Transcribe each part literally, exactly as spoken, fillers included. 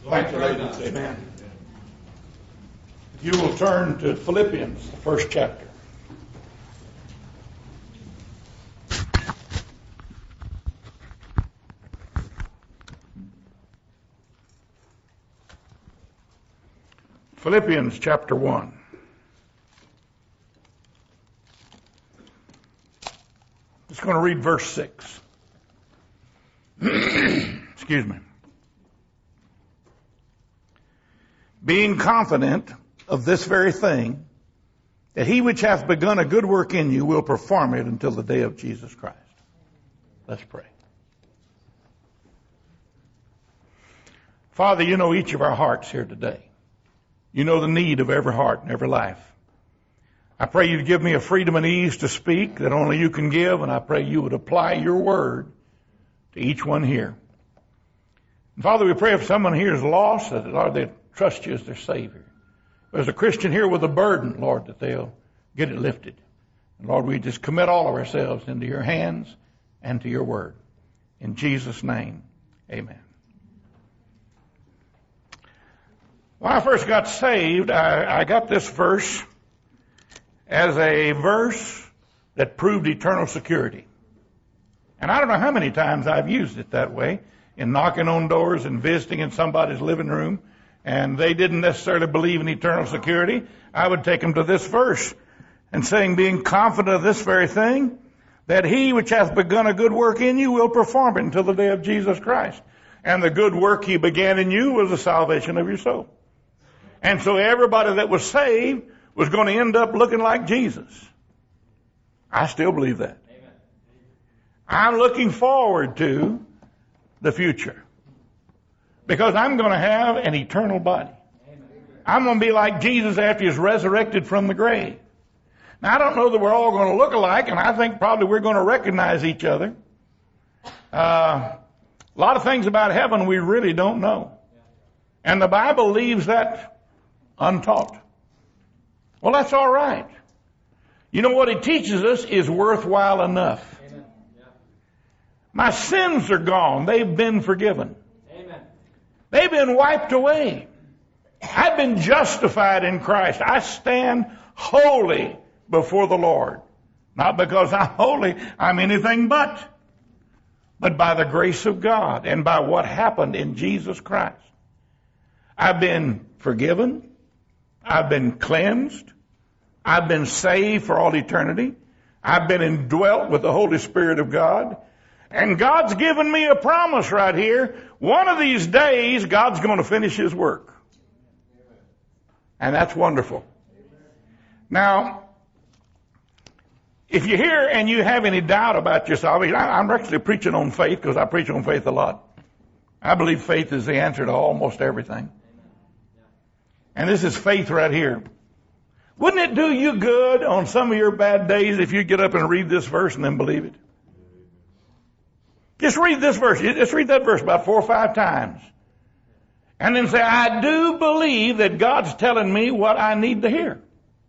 Thank you, ladies. Amen. If you will turn to Philippians, the first chapter. Philippians chapter one. Just going to read verse six. Excuse me. Being confident of this very thing, that he which hath begun a good work in you will perform it until the day of Jesus Christ. Let's pray. Father, you know each of our hearts here today. You know the need of every heart and every life. I pray you'd give me a freedom and ease to speak that only you can give, and I pray you would apply your word to each one here. And Father, we pray if someone here is lost, that Lord, they trust you as their Savior. If there's a Christian here with a burden, Lord, that they'll get it lifted. And Lord, we just commit all of ourselves into your hands and to your word. In Jesus' name, amen. When I first got saved, I, I got this verse as a verse that proved eternal security. And I don't know how many times I've used it that way, in knocking on doors and visiting in somebody's living room, and they didn't necessarily believe in eternal security. I would take them to this verse and saying, being confident of this very thing, that he which hath begun a good work in you will perform it until the day of Jesus Christ. And the good work he began in you was the salvation of your soul. And so everybody that was saved was going to end up looking like Jesus. I still believe that. Amen. I'm looking forward to the future, because I'm going to have an eternal body. Amen. I'm going to be like Jesus after he's resurrected from the grave. Now, I don't know that we're all going to look alike, and I think probably we're going to recognize each other. Uh, a lot of things about heaven we really don't know. And the Bible leaves that untaught. Well, that's all right. You know what it teaches us is worthwhile enough. Amen. Yeah. My sins are gone. They've been forgiven. Amen. They've been wiped away. I've been justified in Christ. I stand holy before the Lord. Not because I'm holy, I'm anything but. But by the grace of God and by what happened in Jesus Christ. I've been forgiven. I've been cleansed. I've been saved for all eternity. I've been indwelt with the Holy Spirit of God. And God's given me a promise right here. One of these days, God's going to finish his work. And that's wonderful. Now, if you're here and you have any doubt about your salvation, I'm actually preaching on faith because I preach on faith a lot. I believe faith is the answer to almost everything. And this is faith right here. Wouldn't it do you good on some of your bad days if you get up and read this verse and then believe it? Just read this verse. Just read that verse about four or five times. And then say, I do believe that God's telling me what I need to hear.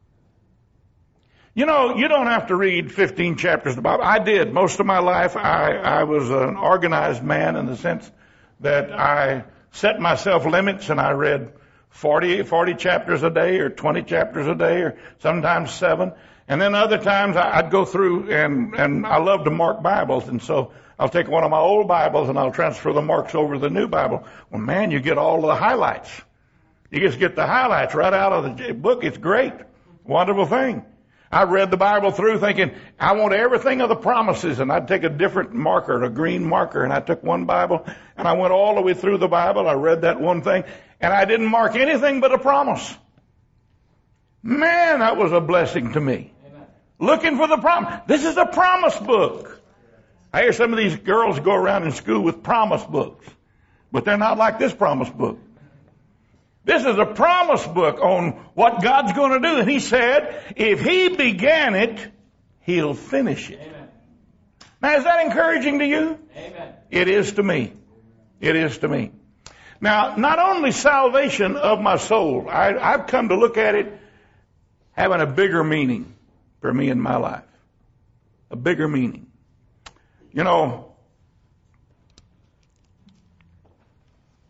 You know, you don't have to read fifteen chapters of the Bible. I did. Most of my life, I, I was an organized man in the sense that I set myself limits and I read forty, forty chapters a day or twenty chapters a day or sometimes seven. And then other times I'd go through and, and I love to mark Bibles. And so I'll take one of my old Bibles and I'll transfer the marks over to the new Bible. Well, man, you get all the highlights. You just get the highlights right out of the book. It's great. Wonderful thing. I read the Bible through thinking, I want everything of the promises. And I'd take a different marker, a green marker, and I took one Bible and I went all the way through the Bible. I read that one thing and I didn't mark anything but a promise. Man, that was a blessing to me. Amen. Looking for the promise. This is a promise book. I hear some of these girls go around in school with promise books, but they're not like this promise book. This is a promise book on what God's going to do. And he said, if he began it, he'll finish it. Amen. Now, is that encouraging to you? Amen. It is to me. It is to me. Now, not only salvation of my soul, I, I've come to look at it having a bigger meaning for me in my life. A bigger meaning. You know,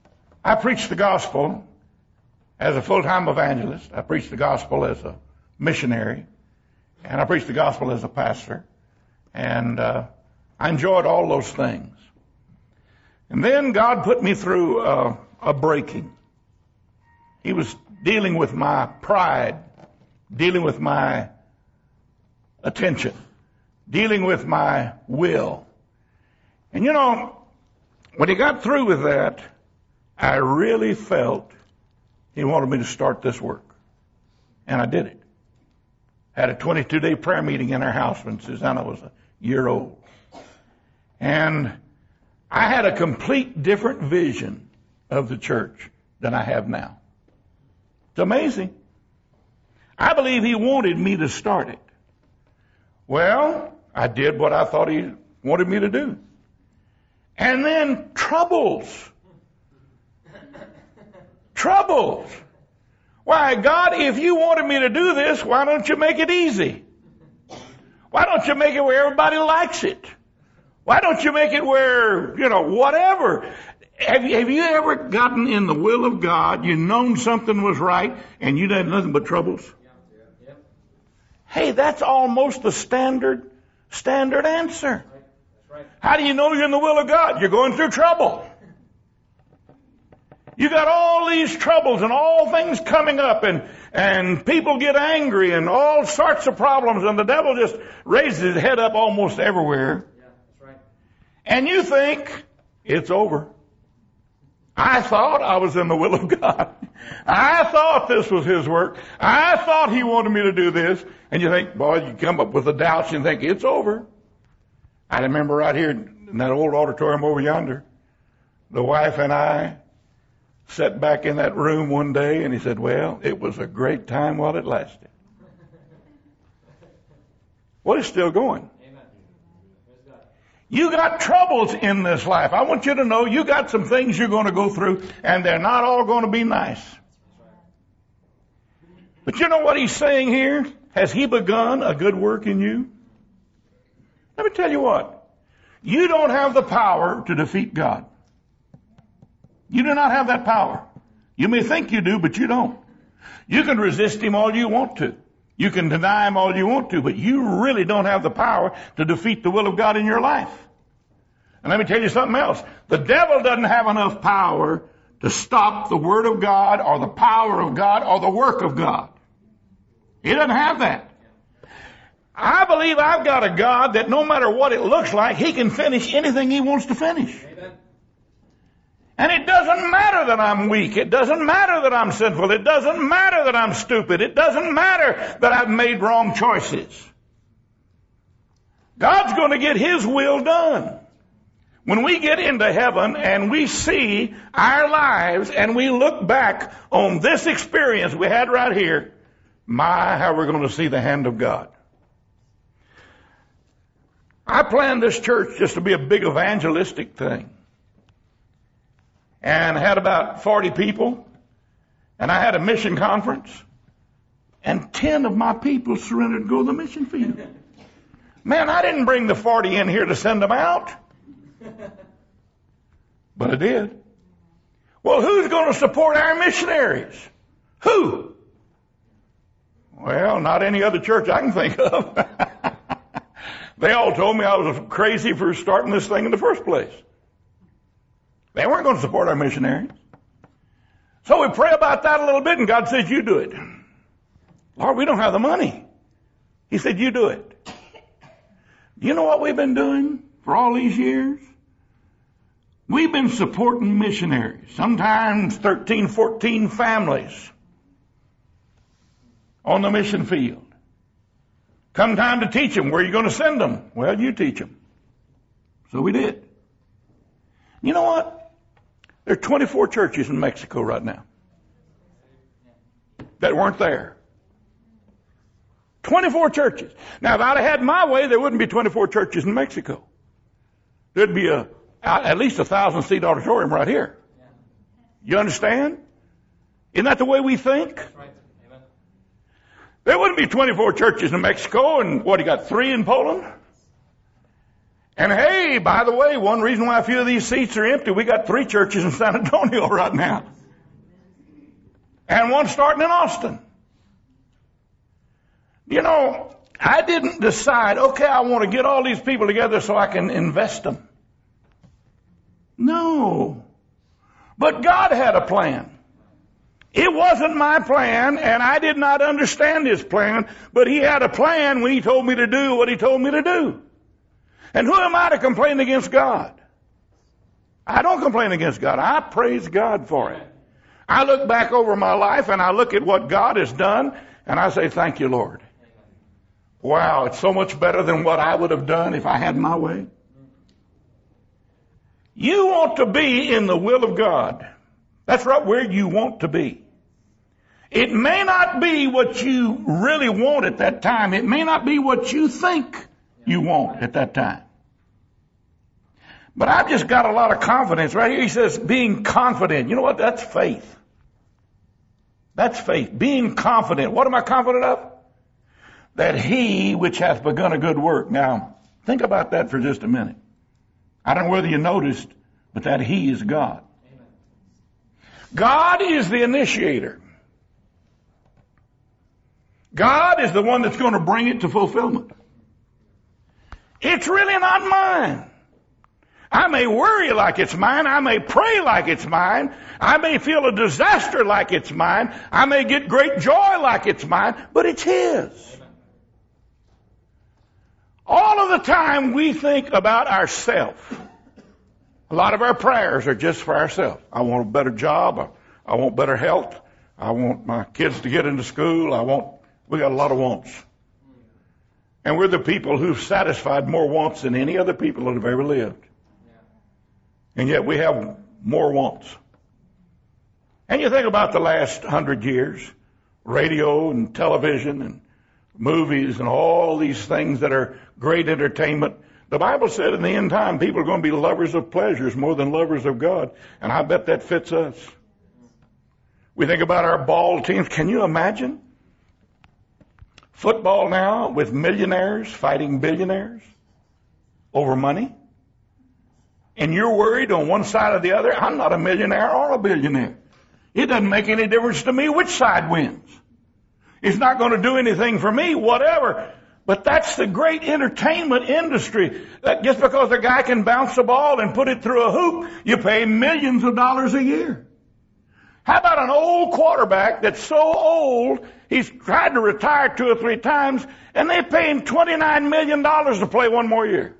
I preach the gospel as a full-time evangelist. I preach the gospel as a missionary. And I preach the gospel as a pastor. And uh, I enjoyed all those things. And then God put me through uh, a breaking. He was dealing with my pride, dealing with my attention, dealing with my will. And you know, when he got through with that, I really felt he wanted me to start this work. And I did it. Had a twenty-two day prayer meeting in our house when Susanna was a year old. And I had a complete different vision of the church than I have now. It's amazing. I believe he wanted me to start it. Well, I did what I thought he wanted me to do. And then troubles. Troubles. Why, God, if you wanted me to do this, why don't you make it easy? Why don't you make it where everybody likes it? Why don't you make it where, you know, whatever? Have you, have you ever gotten in the will of God, you known something was right, and you had nothing but troubles? Hey, that's almost the standard, standard answer. How do you know you're in the will of God? You're going through trouble. You got all these troubles and all things coming up, and, and people get angry and all sorts of problems, and the devil just raises his head up almost everywhere. Yeah, that's right. And you think it's over. I thought I was in the will of God. I thought this was his work. I thought he wanted me to do this. And you think, boy, you come up with the doubts and think it's over. I remember right here in that old auditorium over yonder, the wife and I sat back in that room one day, and he said, well, it was a great time while it lasted. Well, it's still going. Amen. You got troubles in this life. I want you to know you got some things you're going to go through, and they're not all going to be nice. But you know what he's saying here? Has he begun a good work in you? Let me tell you what. You don't have the power to defeat God. You do not have that power. You may think you do, but you don't. You can resist him all you want to. You can deny him all you want to, but you really don't have the power to defeat the will of God in your life. And let me tell you something else. The devil doesn't have enough power to stop the word of God or the power of God or the work of God. He doesn't have that. I believe I've got a God that no matter what it looks like, he can finish anything he wants to finish. Amen. And it doesn't matter that I'm weak. It doesn't matter that I'm sinful. It doesn't matter that I'm stupid. It doesn't matter that I've made wrong choices. God's going to get his will done. When we get into heaven and we see our lives and we look back on this experience we had right here, my, how we're going to see the hand of God. I planned this church just to be a big evangelistic thing. And I had about forty people. And I had a mission conference. And ten of my people surrendered to go to the mission field. Man, I didn't bring the forty in here to send them out. But I did. Well, who's going to support our missionaries? Who? Well, not any other church I can think of. They all told me I was crazy for starting this thing in the first place. They weren't going to support our missionaries. So we pray about that a little bit, and God says, you do it. Lord, we don't have the money. He said, you do it. Do you know what we've been doing for all these years? We've been supporting missionaries, sometimes thirteen, fourteen families on the mission field. Come time to teach them. Where are you going to send them? Well, you teach them. So we did. You know what? There are twenty-four churches in Mexico right now that weren't there. twenty-four churches. Now, if I'd have had my way, there wouldn't be twenty-four churches in Mexico. There'd be a at least a thousand seat auditorium right here. You understand? Isn't that the way we think? That's right. Amen. There wouldn't be twenty-four churches in Mexico, and what, you got three in Poland? And hey, by the way, one reason why a few of these seats are empty, we got three churches in San Antonio right now. And one starting in Austin. You know, I didn't decide, okay, I want to get all these people together so I can invest them. No. But God had a plan. It wasn't my plan, and I did not understand His plan, but He had a plan when He told me to do what He told me to do. And who am I to complain against God? I don't complain against God. I praise God for it. I look back over my life and I look at what God has done and I say, thank you, Lord. Wow, it's so much better than what I would have done if I had my way. You want to be in the will of God. That's right where you want to be. It may not be what you really want at that time. It may not be what you think you want at that time. But I've just got a lot of confidence. Right here he says being confident. You know what? That's faith. That's faith. Being confident. What am I confident of? That He which hath begun a good work. Now, think about that for just a minute. I don't know whether you noticed, but that He is God. Amen. God is the initiator. God is the one that's going to bring it to fulfillment. It's really not mine. I may worry like it's mine. I may pray like it's mine. I may feel a disaster like it's mine. I may get great joy like it's mine, but it's His. All of the time we think about ourselves. A lot of our prayers are just for ourselves. I want a better job. I want better health. I want my kids to get into school. I want, we got a lot of wants. And we're the people who've satisfied more wants than any other people that have ever lived. And yet we have more wants. And you think about the last hundred years, radio and television and movies and all these things that are great entertainment. The Bible said in the end time people are going to be lovers of pleasures more than lovers of God. And I bet that fits us. We think about our ball teams. Can you imagine? Football now with millionaires fighting billionaires over money. And you're worried on one side or the other. I'm not a millionaire or a billionaire. It doesn't make any difference to me which side wins. It's not going to do anything for me, whatever. But that's the great entertainment industry. That just because a guy can bounce a ball and put it through a hoop, you pay millions of dollars a year. How about an old quarterback that's so old, he's tried to retire two or three times, and they pay him twenty-nine million dollars to play one more year?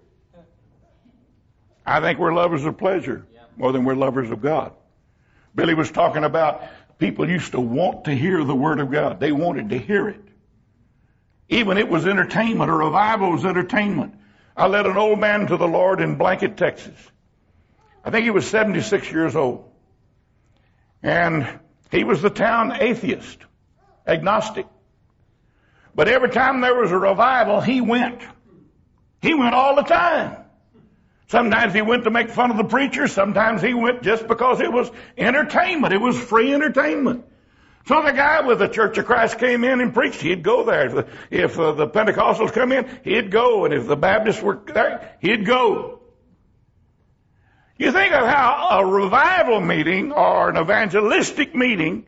I think we're lovers of pleasure more than we're lovers of God. Billy was talking about people used to want to hear the Word of God. They wanted to hear it. Even it was entertainment. A revival was entertainment. I led an old man to the Lord in Blanket, Texas. I think he was seventy-six years old. And he was the town atheist, agnostic. But every time there was a revival, he went. He went all the time. Sometimes he went to make fun of the preacher. Sometimes he went just because it was entertainment. It was free entertainment. So the guy with the Church of Christ came in and preached, he'd go there. If the, if uh, the Pentecostals come in, he'd go. And if the Baptists were there, he'd go. You think of how a revival meeting or an evangelistic meeting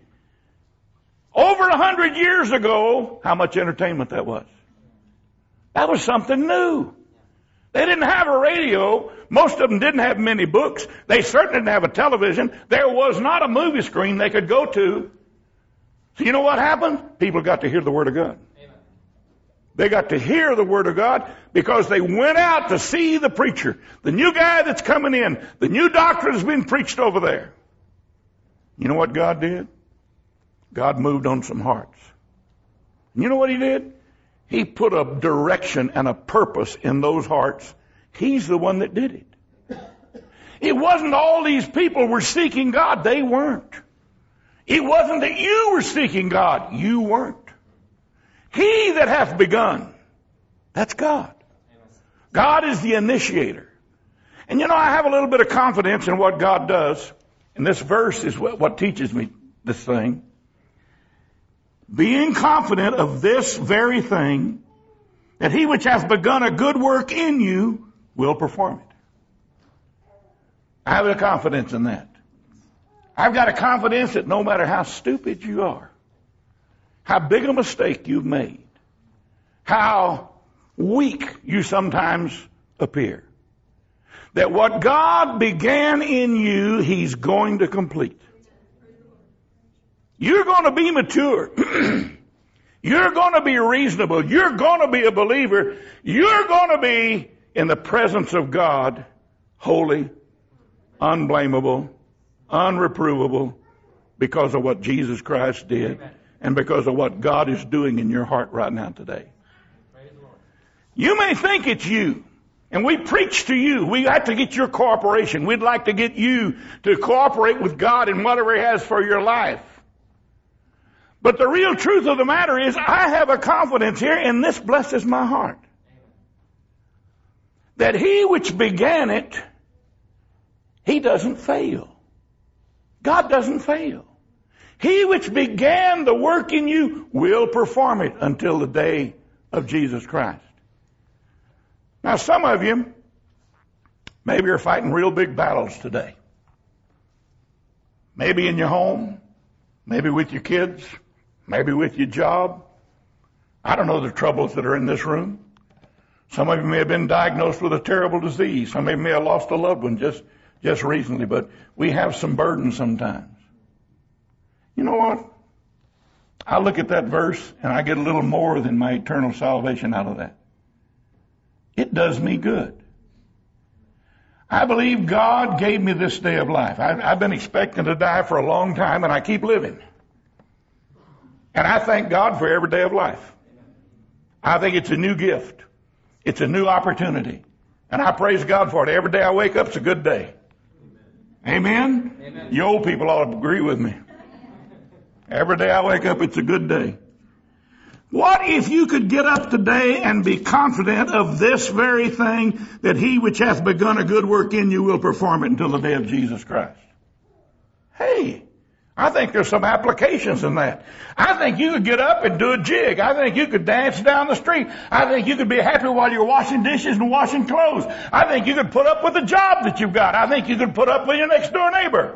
over a hundred years ago, how much entertainment that was. That was something new. They didn't have a radio. Most of them didn't have many books. They certainly didn't have a television. There was not a movie screen they could go to. So you know what happened? People got to hear the Word of God. Amen. They got to hear the Word of God because they went out to see the preacher, the new guy that's coming in, the new doctrine that's been preached over there. You know what God did? God moved on some hearts. And you know what He did? He put a direction and a purpose in those hearts. He's the one that did it. It wasn't all these people were seeking God. They weren't. It wasn't that you were seeking God. You weren't. He that hath begun, that's God. God is the initiator. And you know, I have a little bit of confidence in what God does. And this verse is what, what teaches me this thing. Being confident of this very thing, that He which hath begun a good work in you will perform it. I have a confidence in that. I've got a confidence that no matter how stupid you are, how big a mistake you've made, how weak you sometimes appear, that what God began in you, He's going to complete. You're going to be mature. You're going to be reasonable. You're going to be a believer. You're going to be in the presence of God, holy, unblameable, unreprovable, because of what Jesus Christ did and because of what God is doing in your heart right now today. You may think it's you, and we preach to you. We have to get your cooperation. We'd like to get you to cooperate with God in whatever He has for your life. But the real truth of the matter is, I have a confidence here, and this blesses my heart, that He which began it, He doesn't fail. God doesn't fail. He which began the work in you will perform it until the day of Jesus Christ. Now, some of you maybe are fighting real big battles today. Maybe in your home, maybe with your kids, maybe with your job. I don't know the troubles that are in this room. Some of you may have been diagnosed with a terrible disease. Some of you may have lost a loved one just, just recently, but we have some burdens sometimes. You know what? I look at that verse and I get a little more than my eternal salvation out of that. It does me good. I believe God gave me this day of life. I've, I've been expecting to die for a long time, and I keep living. And I thank God for every day of life. I think it's a new gift. It's a new opportunity. And I praise God for it. Every day I wake up, it's a good day. Amen? Amen. You old people ought to agree with me. Every day I wake up, it's a good day. What if you could get up today and be confident of this very thing, that He which hath begun a good work in you will perform it until the day of Jesus Christ? Hey, I think there's some applications in that. I think you could get up and do a jig. I think you could dance down the street. I think you could be happy while you're washing dishes and washing clothes. I think you could put up with the job that you've got. I think you could put up with your next door neighbor.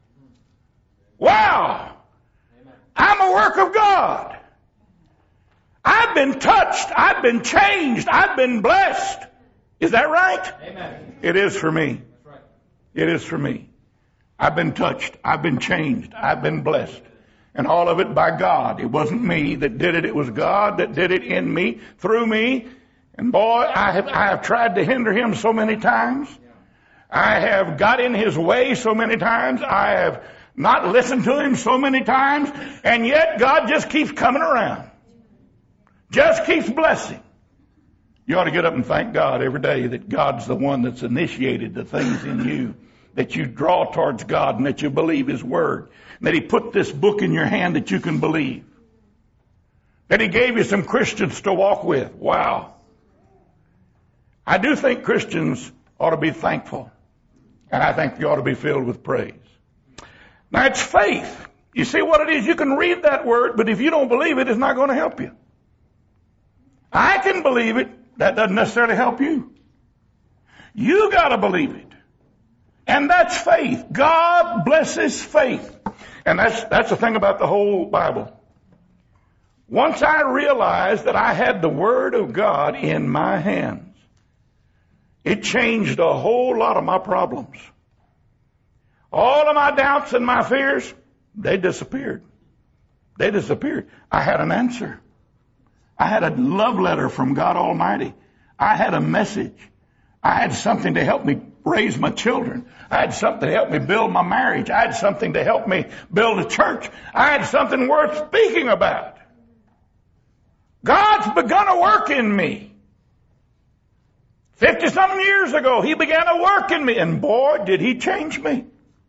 Wow! I'm a work of God. I've been touched. I've been changed. I've been blessed. Is that right? Amen. It is for me. That's right. It is for me. I've been touched. I've been changed. I've been blessed. And all of it by God. It wasn't me that did it. It was God that did it in me, through me. And boy, I have, I have tried to hinder Him so many times. I have got in His way so many times. I have not listened to Him so many times. And yet God just keeps coming around. Just keeps blessing. You ought to get up and thank God every day that God's the one that's initiated the things in you, that you draw towards God and that you believe His Word, and that He put this book in your hand that you can believe, that He gave you some Christians to walk with. Wow. I do think Christians ought to be thankful, and I think you ought to be filled with praise. Now, it's faith. You see what it is? You can read that word, but if you don't believe it, it's not going to help you. I can believe it. That doesn't necessarily help you. You got to believe it. And that's faith. God blesses faith. And that's, that's the thing about the whole Bible. Once I realized that I had the Word of God in my hands, it changed a whole lot of my problems. All of my doubts and my fears, they disappeared. They disappeared. I had an answer. I had a love letter from God Almighty. I had a message. I had something to help me raise my children. I had something to help me build my marriage. I had something to help me build a church. I had something worth speaking about. God's begun a work in me. Fifty-something years ago, He began a work in me. And boy, did He change me.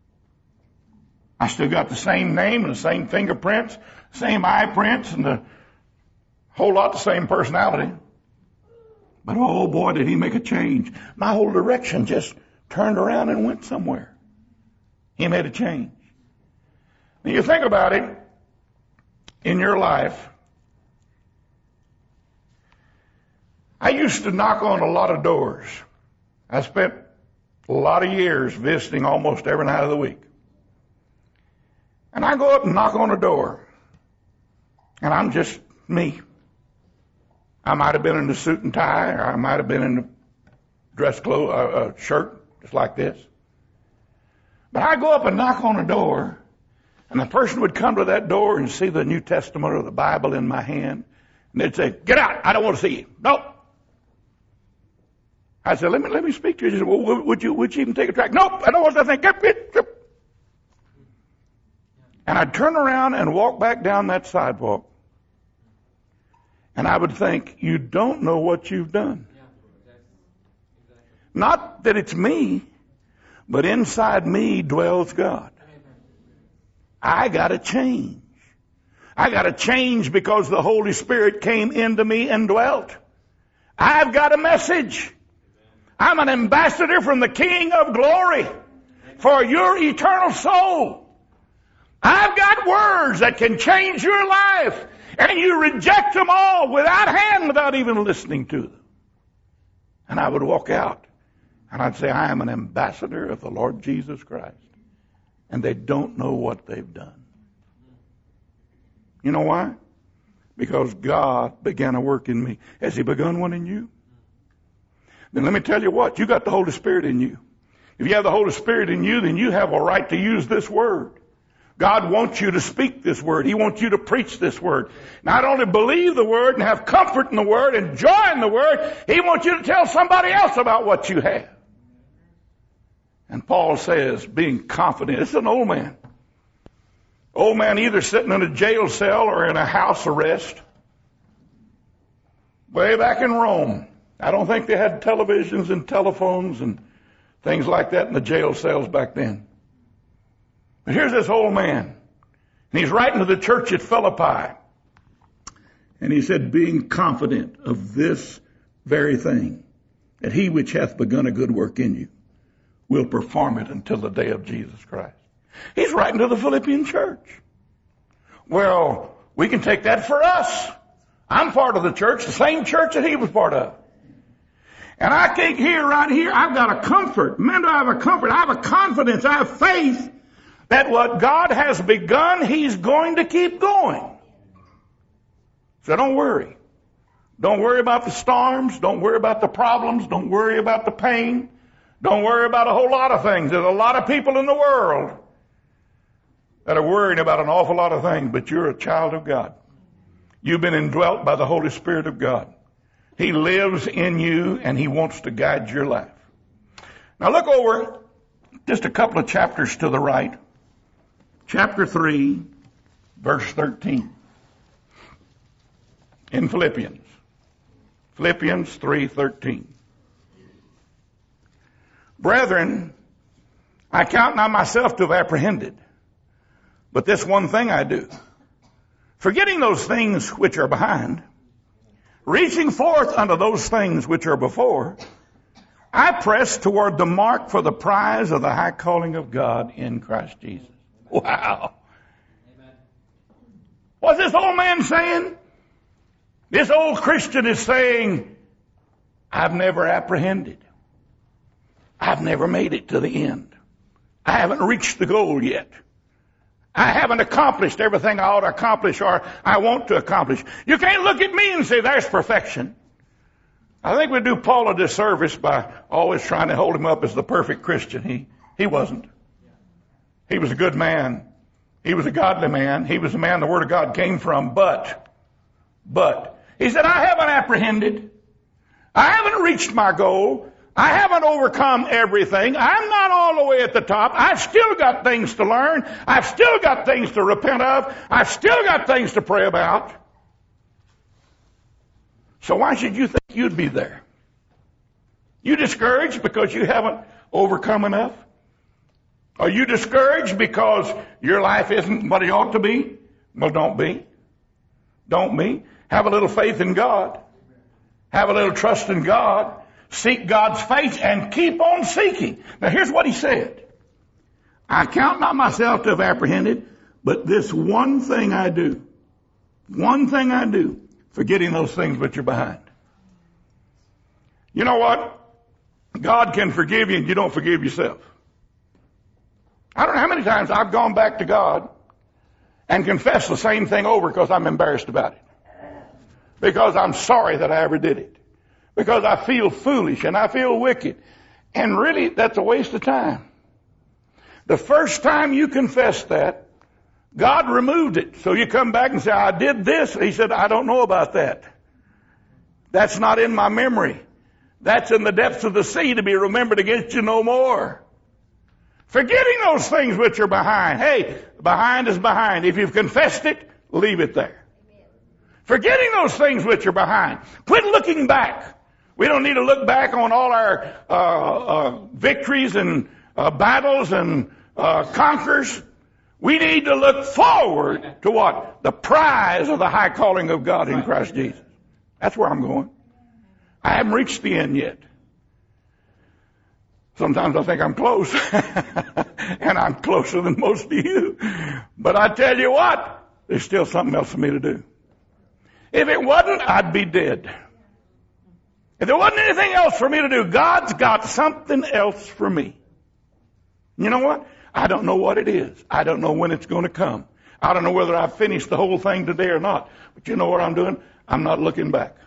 I still got the same name and the same fingerprints, same eye prints, and the whole lot the same personality. But oh boy, did He make a change. My whole direction just turned around and went somewhere. He made a change. Now you think about it, in your life, I used to knock on a lot of doors. I spent a lot of years visiting almost every night of the week. And I go up and knock on a door. And I'm just me. I might have been in a suit and tie, or I might have been in a dress clothes, uh, a shirt, just like this. But I go up and knock on a door, and the person would come to that door and see the New Testament or the Bible in my hand, and they'd say, "Get out! I don't want to see you." Nope. I said, "Let me let me speak to you." He said, "Well, would you would you even take a track?" "Nope, I don't want nothing." Get, get, get. And I'd turn around and walk back down that sidewalk, and I would think, "You don't know what you've done." Not that it's me, but inside me dwells God. I got to change. I got to change because the Holy Spirit came into me and dwelt. I've got a message. I'm an ambassador from the King of Glory for your eternal soul. I've got words that can change your life, and you reject them all without hand, without even listening to them. And I would walk out, and I'd say, "I am an ambassador of the Lord Jesus Christ." And they don't know what they've done. You know why? Because God began a work in me. Has He begun one in you? Then let me tell you what, you got the Holy Spirit in you. If you have the Holy Spirit in you, then you have a right to use this word. God wants you to speak this word. He wants you to preach this word. Not only believe the word and have comfort in the word and joy in the word, He wants you to tell somebody else about what you have. And Paul says, being confident. It's an old man. Old man either sitting in a jail cell or in a house arrest. Way back in Rome. I don't think they had televisions and telephones and things like that in the jail cells back then. But here's this old man. And he's writing to the church at Philippi. And he said, being confident of this very thing, that He which hath begun a good work in you will perform it until the day of Jesus Christ. He's writing to the Philippian church. Well, we can take that for us. I'm part of the church, the same church that he was part of. And I think here, right here, I've got a comfort. Man, do I have a comfort? I have a confidence. I have faith that what God has begun, He's going to keep going. So don't worry. Don't worry about the storms. Don't worry about the problems. Don't worry about the pain. Don't worry about a whole lot of things. There's a lot of people in the world that are worrying about an awful lot of things, but you're a child of God. You've been indwelt by the Holy Spirit of God. He lives in you, and He wants to guide your life. Now look over just a couple of chapters to the right. Chapter three, verse thirteen. In Philippians. Philippians three thirteen. Brethren, I count not myself to have apprehended, but this one thing I do, forgetting those things which are behind, reaching forth unto those things which are before, I press toward the mark for the prize of the high calling of God in Christ Jesus. Wow. Amen. What's this old man saying? This old Christian is saying, I've never apprehended. I've never made it to the end. I haven't reached the goal yet. I haven't accomplished everything I ought to accomplish or I want to accomplish. You can't look at me and say, there's perfection. I think we do Paul a disservice by always trying to hold him up as the perfect Christian. He, he wasn't. He was a good man. He was a godly man. He was a man the Word of God came from. But, but, he said, I haven't apprehended. I haven't reached my goal. I haven't overcome everything. I'm not all the way at the top. I've still got things to learn. I've still got things to repent of. I've still got things to pray about. So why should you think you'd be there? You discouraged because you haven't overcome enough? Are you discouraged because your life isn't what it ought to be? Well, don't be. Don't be. Have a little faith in God. Have a little trust in God. Seek God's face and keep on seeking. Now here's what he said. I count not myself to have apprehended, but this one thing I do. One thing I do. Forgetting those things which are behind. You know what? God can forgive you and you don't forgive yourself. I don't know how many times I've gone back to God and confessed the same thing over because I'm embarrassed about it. Because I'm sorry that I ever did it. Because I feel foolish and I feel wicked. And really, that's a waste of time. The first time you confess that, God removed it. So you come back and say, I did this. He said, I don't know about that. That's not in my memory. That's in the depths of the sea to be remembered against you no more. Forgetting those things which are behind. Hey, behind is behind. If you've confessed it, leave it there. Forgetting those things which are behind. Quit looking back. We don't need to look back on all our uh, uh, victories and uh, battles and uh, conquers. We need to look forward to what? The prize of the high calling of God in Christ Jesus. That's where I'm going. I haven't reached the end yet. Sometimes I think I'm close. And I'm closer than most of you. But I tell you what, there's still something else for me to do. If it wasn't, I'd be dead. If there wasn't anything else for me to do, God's got something else for me. You know what? I don't know what it is. I don't know when it's going to come. I don't know whether I've finished the whole thing today or not. But you know what I'm doing? I'm not looking back.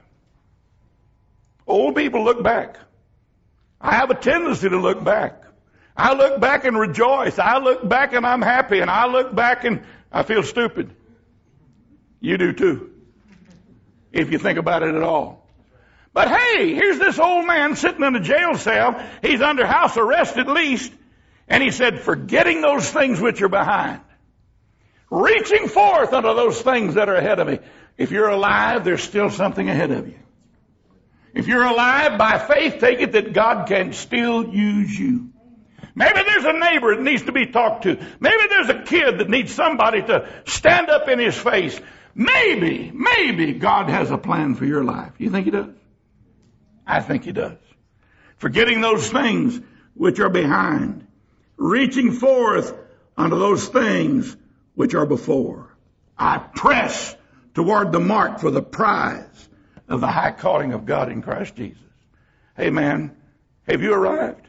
Old people look back. I have a tendency to look back. I look back and rejoice. I look back and I'm happy. And I look back and I feel stupid. You do too. If you think about it at all. But hey, here's this old man sitting in a jail cell. He's under house arrest at least. And he said, forgetting those things which are behind. Reaching forth unto those things that are ahead of me. If you're alive, there's still something ahead of you. If you're alive, by faith, take it that God can still use you. Maybe there's a neighbor that needs to be talked to. Maybe there's a kid that needs somebody to stand up in his face. Maybe, maybe God has a plan for your life. You think he does? I think he does. Forgetting those things which are behind. Reaching forth unto those things which are before. I press toward the mark for the prize of the high calling of God in Christ Jesus. Hey man, have you arrived?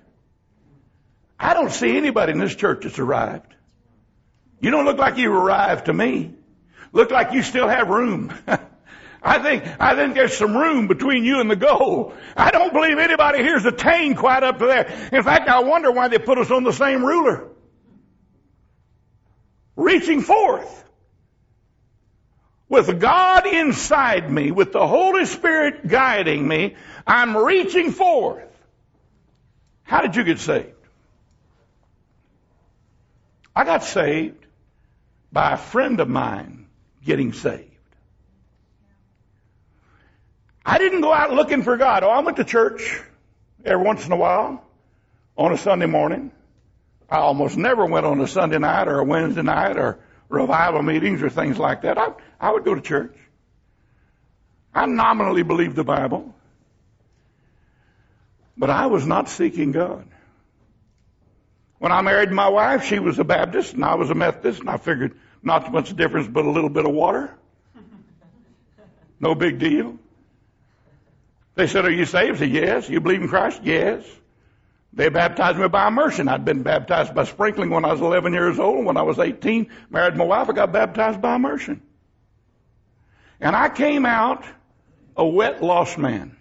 I don't see anybody in this church that's arrived. You don't look like you arrived to me. Look like you still have room. I think, I think there's some room between you and the goal. I don't believe anybody here's attained quite up to there. In fact, I wonder why they put us on the same ruler. Reaching forth. With God inside me, with the Holy Spirit guiding me, I'm reaching forth. How did you get saved? I got saved by a friend of mine getting saved. I didn't go out looking for God. Oh, I went to church every once in a while on a Sunday morning. I almost never went on a Sunday night or a Wednesday night or revival meetings or things like that. I, I would go to church. I nominally believed the Bible. But I was not seeking God. When I married my wife, she was a Baptist and I was a Methodist, and I figured not much difference but a little bit of water. No big deal. They said, are you saved? I said, yes. You believe in Christ? Yes. They baptized me by immersion. I'd been baptized by sprinkling when I was eleven years old. When I was eighteen, married my wife, I got baptized by immersion. And I came out a wet, lost man.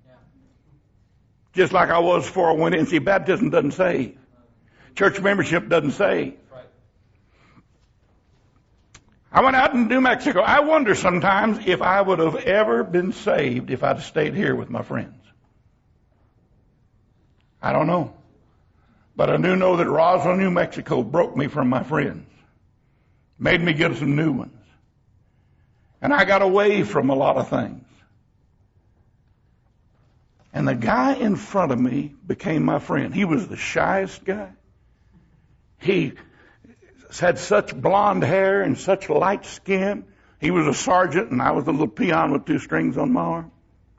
Just like I was before I went in. See, baptism doesn't save. Church membership doesn't save. I went out in New Mexico. I wonder sometimes if I would have ever been saved if I'd stayed here with my friends. I don't know. But I do know that Roswell, New Mexico broke me from my friends. Made me get some new ones. And I got away from a lot of things. And the guy in front of me became my friend. He was the shyest guy. He had such blonde hair and such light skin. He was a sergeant and I was a little peon with two strings on my arm.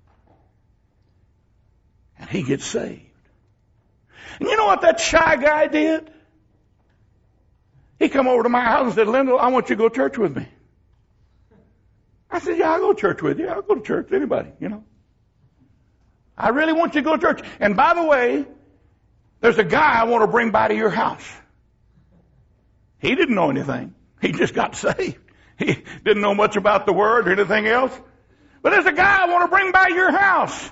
And he gets saved. And you know what that shy guy did? He come over to my house and said, Lyndall, I want you to go to church with me. I said, yeah, I'll go to church with you. I'll go to church with anybody, you know. I really want you to go to church. And by the way, There's a guy I want to bring by to your house. He didn't know anything. He just got saved. He didn't know much about the Word or anything else. But there's a guy I want to bring by your house.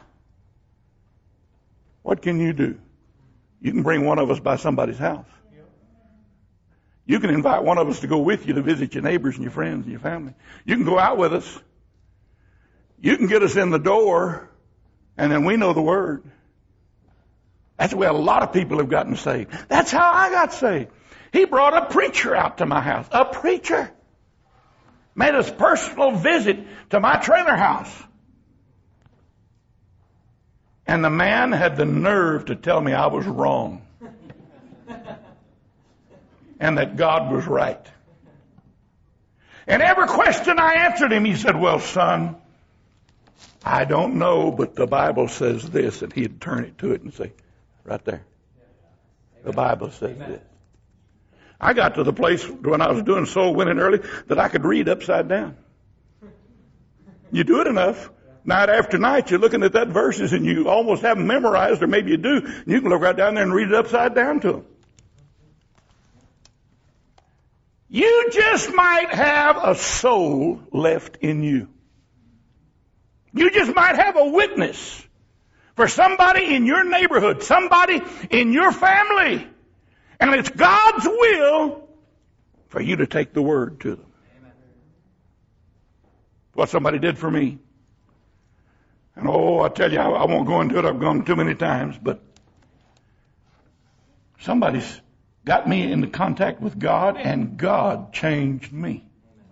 What can you do? You can bring one of us by somebody's house. You can invite one of us to go with you to visit your neighbors and your friends and your family. You can go out with us. You can get us in the door, and then we know the Word. That's the way a lot of people have gotten saved. That's how I got saved. He brought a preacher out to my house. A preacher. Made a personal visit to my trailer house. And the man had the nerve to tell me I was wrong. And that God was right. And every question I answered him, he said, well, son, I don't know, but the Bible says this. And he'd turn it to it and say, right there. The Bible says this. I got to the place when I was doing soul winning early that I could read upside down. You do it enough. Night after night, you're looking at that verses and you almost have them memorized, or maybe you do. You can look right down there and read it upside down to them. You just might have a soul left in you. You just might have a witness for somebody in your neighborhood, somebody in your family. And it's God's will for you to take the Word to them. Amen. What somebody did for me. And oh, I tell you, I, I won't go into it. I've gone too many times. But somebody's got me into contact with God, and God changed me.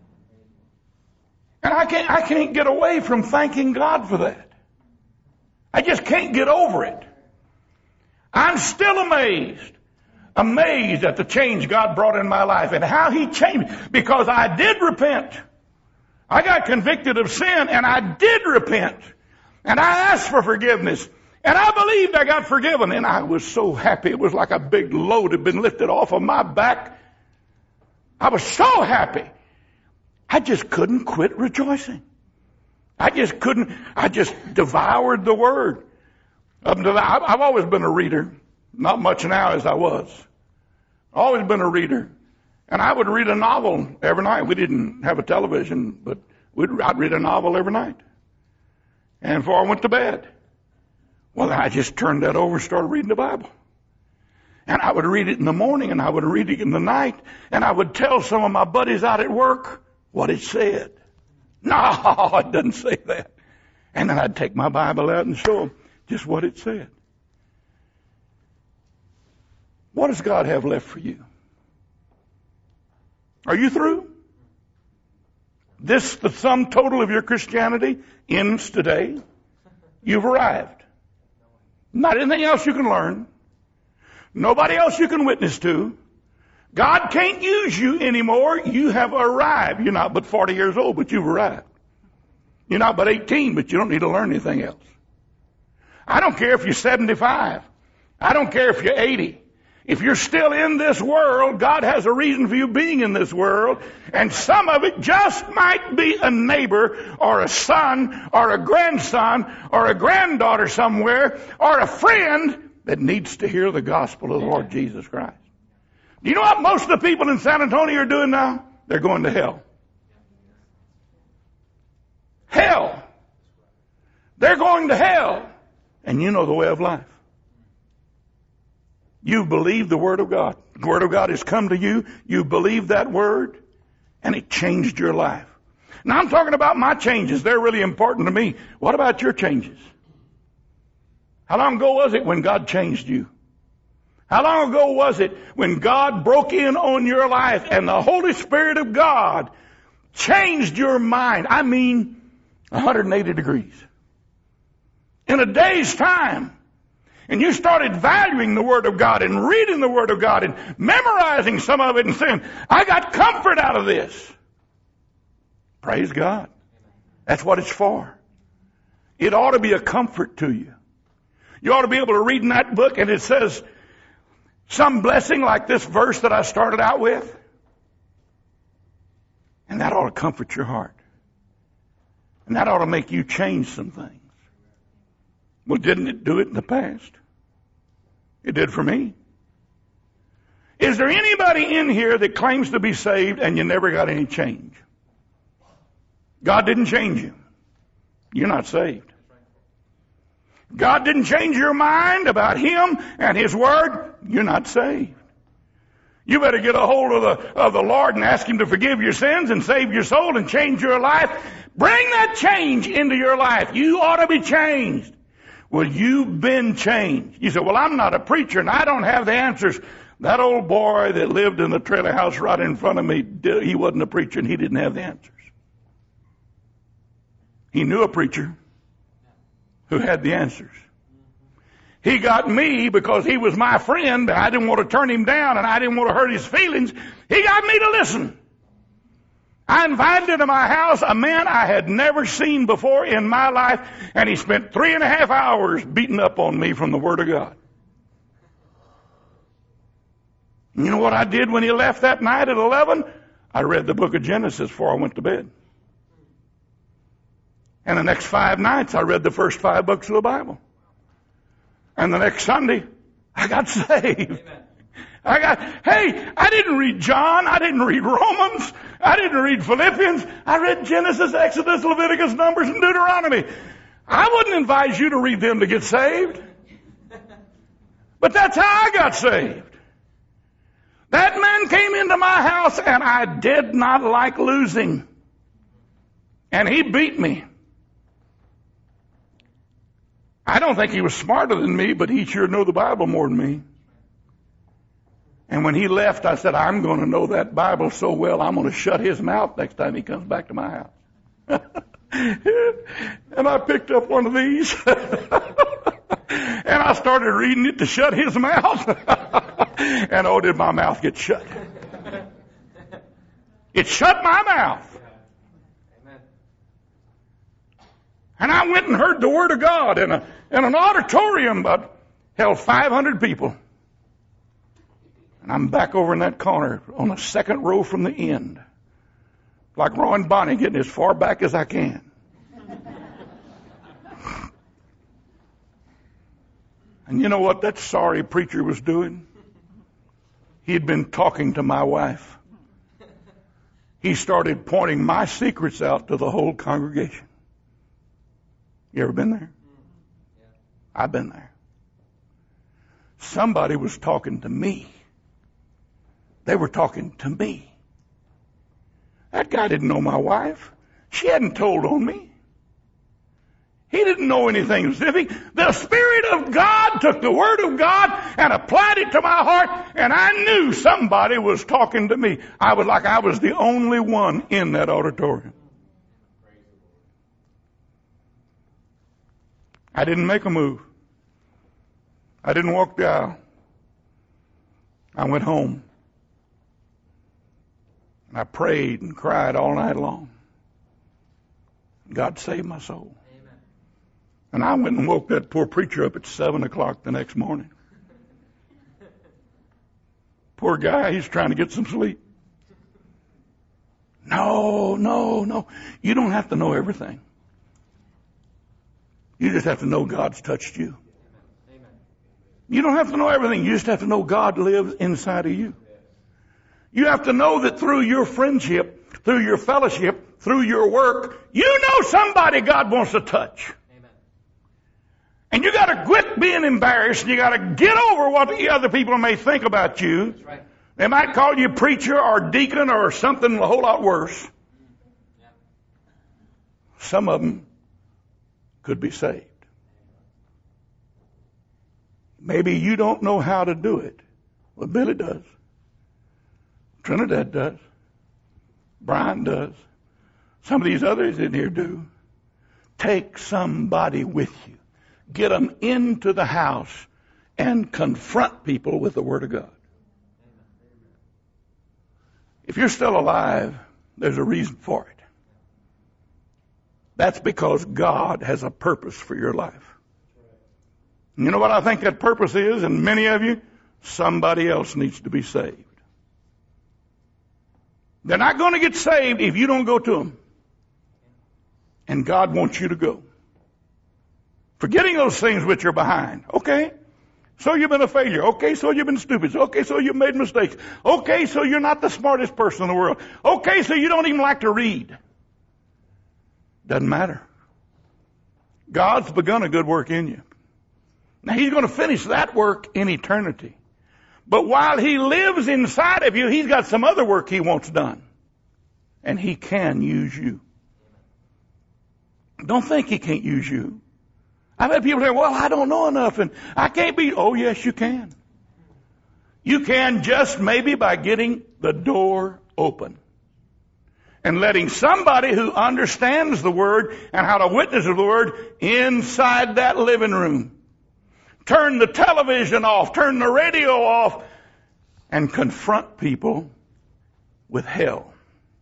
And I can't, I can't get away from thanking God for that. I just can't get over it. I'm still amazed. Amazed at the change God brought in my life and how He changed me. Because I did repent. I got convicted of sin, and I did repent. And I asked for forgiveness. And I believed I got forgiven. And I was so happy. It was like a big load had been lifted off of my back. I was so happy. I just couldn't quit rejoicing. I just couldn't. I just devoured the Word. Up until that, I've always been a reader. Not much now as I was. Always been a reader. And I would read a novel every night. We didn't have a television, but we'd, I'd read a novel every night. And before I went to bed, well, I just turned that over and started reading the Bible. And I would read it in the morning, and I would read it in the night, and I would tell some of my buddies out at work what it said. No, it doesn't say that. And then I'd take my Bible out and show them just what it said. What does God have left for you? Are you through? This, the sum total of your Christianity, ends today. You've arrived. Not anything else you can learn. Nobody else you can witness to. God can't use you anymore. You have arrived. You're not but forty years old, but you've arrived. You're not but eighteen, but you don't need to learn anything else. I don't care if you're seventy-five. I don't care if you're eighty. If you're still in this world, God has a reason for you being in this world. And some of it just might be a neighbor or a son or a grandson or a granddaughter somewhere or a friend that needs to hear the gospel of the Lord Jesus Christ. Do you know what most of the people in San Antonio are doing now? They're going to hell. Hell. They're going to hell. And you know the way of life. You believe the Word of God. The Word of God has come to you. You believe that Word, and it changed your life. Now I'm talking about my changes. They're really important to me. What about your changes? How long ago was it when God changed you? How long ago was it when God broke in on your life and the Holy Spirit of God changed your mind? I mean, one hundred eighty degrees. In a day's time. And you started valuing the Word of God and reading the Word of God and memorizing some of it and saying, I got comfort out of this. Praise God. That's what it's for. It ought to be a comfort to you. You ought to be able to read in that book and it says some blessing like this verse that I started out with. And that ought to comfort your heart. And that ought to make you change some things. Well, didn't it do it in the past? It did for me. Is there anybody in here that claims to be saved and you never got any change? God didn't change you. You're not saved. God didn't change your mind about Him and His Word. You're not saved. You better get a hold of the, of the Lord and ask Him to forgive your sins and save your soul and change your life. Bring that change into your life. You ought to be changed. Well, you've been changed. You say, well, I'm not a preacher and I don't have the answers. That old boy that lived in the trailer house right in front of me, he wasn't a preacher and he didn't have the answers. He knew a preacher who had the answers. He got me because he was my friend, and I didn't want to turn him down, and I didn't want to hurt his feelings. He got me to listen. I invited into my house a man I had never seen before in my life, and he spent three and a half hours beating up on me from the Word of God. You know what I did when he left that night at eleven? I read the book of Genesis before I went to bed. And the next five nights, I read the first five books of the Bible. And the next Sunday, I got saved. Amen. I got, hey, I didn't read John. I didn't read Romans. I didn't read Philippians. I read Genesis, Exodus, Leviticus, Numbers, and Deuteronomy. I wouldn't advise you to read them to get saved. But that's how I got saved. That man came into my house, and I did not like losing. And he beat me. I don't think he was smarter than me, but he sure knew the Bible more than me. And when he left, I said, I'm going to know that Bible so well, I'm going to shut his mouth next time he comes back to my house. And I picked up one of these. And I started reading it to shut his mouth. And oh, did my mouth get shut. It shut my mouth. And I went and heard the Word of God in, a, in an auditorium that held five hundred people. And I'm back over in that corner on the second row from the end. Like Roy and Bonnie, getting as far back as I can. And you know what that sorry preacher was doing? He'd been talking to my wife. He started pointing my secrets out to the whole congregation. You ever been there? Yeah. I've been there. Somebody was talking to me. They were talking to me. That guy didn't know my wife. She hadn't told on me. He didn't know anything specific. The Spirit of God took the Word of God and applied it to my heart, and I knew somebody was talking to me. I was like I was the only one in that auditorium. I didn't make a move. I didn't walk the aisle. I went home. And I prayed and cried all night long. God saved my soul. Amen. And I went and woke that poor preacher up at seven o'clock the next morning. Poor guy, he's trying to get some sleep. No, no, no. You don't have to know everything. You just have to know God's touched you. Amen. You don't have to know everything. You just have to know God lives inside of you. You have to know that through your friendship, through your fellowship, through your work, you know somebody God wants to touch. Amen. And you got to quit being embarrassed. You got to get over what the other people may think about you. That's right. They might call you preacher or deacon or something a whole lot worse. Yeah. Some of them could be saved. Maybe you don't know how to do it. Well, Billy does. Trinidad does. Brian does. Some of these others in here do. Take somebody with you. Get them into the house and confront people with the Word of God. If you're still alive, there's a reason for it. That's because God has a purpose for your life. You know what I think that purpose is? And many of you, somebody else needs to be saved. They're not going to get saved if you don't go to them. And God wants you to go. Forgetting those things which are behind. Okay. So you've been a failure. Okay, so you've been stupid. Okay, so you've made mistakes. Okay, so you're not the smartest person in the world. Okay, so you don't even like to read. Doesn't matter. God's begun a good work in you. Now He's going to finish that work in eternity. But while He lives inside of you, He's got some other work He wants done. And He can use you. Don't think He can't use you. I've had people say, well, I don't know enough and I can't be. Oh, yes, you can. You can just maybe by getting the door open and letting somebody who understands the Word and how to witness the Word inside that living room. Turn the television off, turn the radio off, and confront people with hell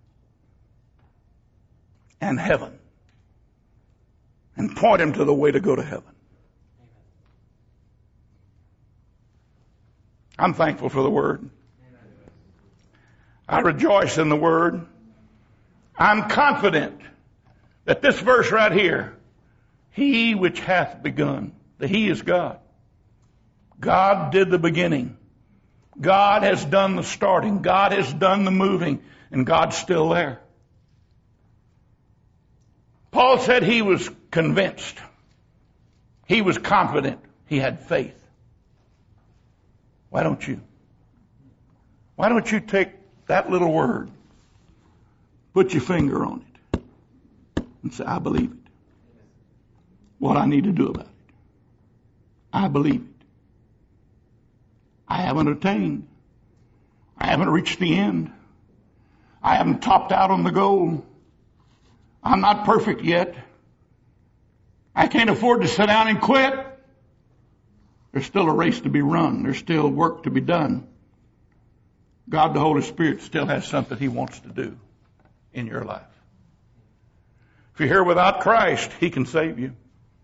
and heaven. And point them to the way to go to heaven. I'm thankful for the Word. I rejoice in the Word. I'm confident that this verse right here, He which hath begun, the He is God. God did the beginning. God has done the starting. God has done the moving. And God's still there. Paul said he was convinced. He was confident. He had faith. Why don't you? Why don't you take that little word, put your finger on it, and say, I believe it. What I need to do about it. I believe it. I haven't attained. I haven't reached the end. I haven't topped out on the goal. I'm not perfect yet. I can't afford to sit down and quit. There's still a race to be run. There's still work to be done. God, the Holy Spirit, still has something He wants to do in your life. If you're here without Christ, He can save you.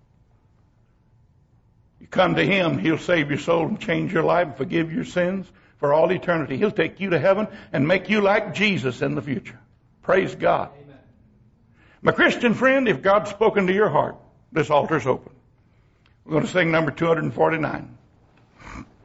You come to Him, He'll save your soul and change your life and forgive your sins for all eternity. He'll take you to heaven and make you like Jesus in the future. Praise God. My Christian friend, if God's spoken to your heart, this altar's open. We're going to sing number two forty-nine.